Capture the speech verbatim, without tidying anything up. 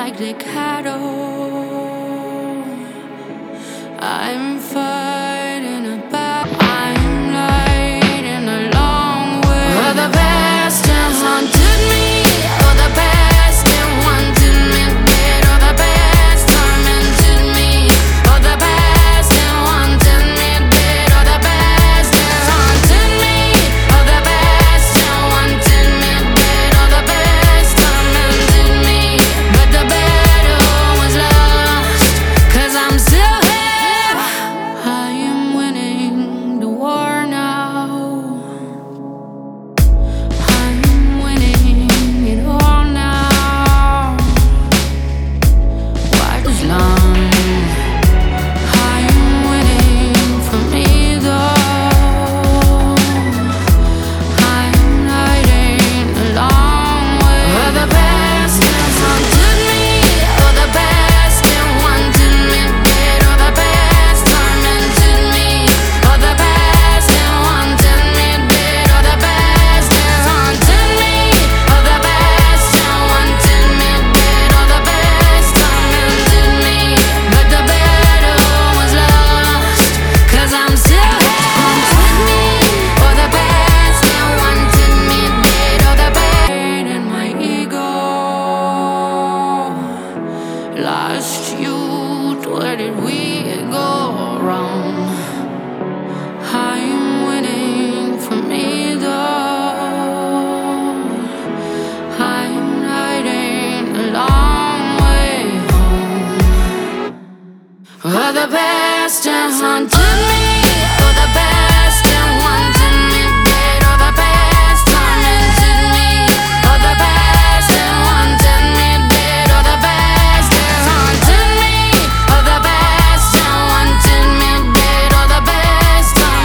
like the cattle. I'm fighting a battle. I'm lighting a long way. Oh, the past has haunted me. Oh, the past has haunted me. Dead. Oh, the past tormented me. Oh, the past has haunted me. Dead. Oh, the past has haunted me. Oh, the past has haunted me. Dead. Oh, the past tormented me. But the battle was lost, 'cause I'm still here. I am winning the war now. I'm winning it all now. Why this line? I am winning from either. I'm hiding a long way. Oh, the past has haunted me. Oh, the past has haunted me. Dead. Oh, the past tormented me. Oh, the past has haunted me. Dead. Oh, the past has haunted me. Oh, the past has haunted me. Dead. Oh, the past tormented me. But the battle was lost, 'cause I'm still here. Haunted me. Oh, the past has haunted me. Dead. Oh, the past in my ego. Lost youth, where did we go wrong? I'm winning from either. I'm hiding a long way home. Oh, the past has haunted